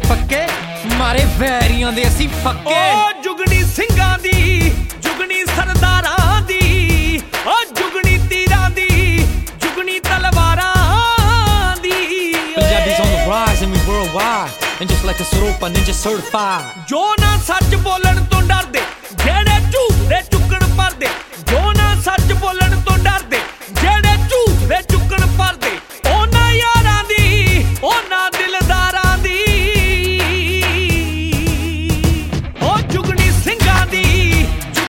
ਪੱਕੇ ਮਾਰੇ ਵੈਰੀਆਂ ਦੇ ਅਸੀਂ ਫੱਕੇ। ਓ ਜੁਗਨੀ ਸਿੰਘਾਂ ਦੀ ਜੁਗਨੀ ਸਰਦਾਰਾਂ ਦੀ, ਓ ਜੁਗਨੀ ਤੀਰਾਂ ਦੀ ਜੁਗਨੀ ਤਲਵਾਰਾਂ ਦੀ। Punjabi's on the rise and we worldwide and just like a Saropa ninja certified। ਜੋ ਨਾ ਸੱਚ ਬੋਲਣ ਤੋਂ ਡਰਦੇ ਜਿਹੜੇ ਝੂਠ ਦੇ ਚੁੱਕਣ ਪਰਦੇ, ਜੋ ਨਾ ਸੱਚ ਬੋਲਣ ਤੋਂ ਡਰਦੇ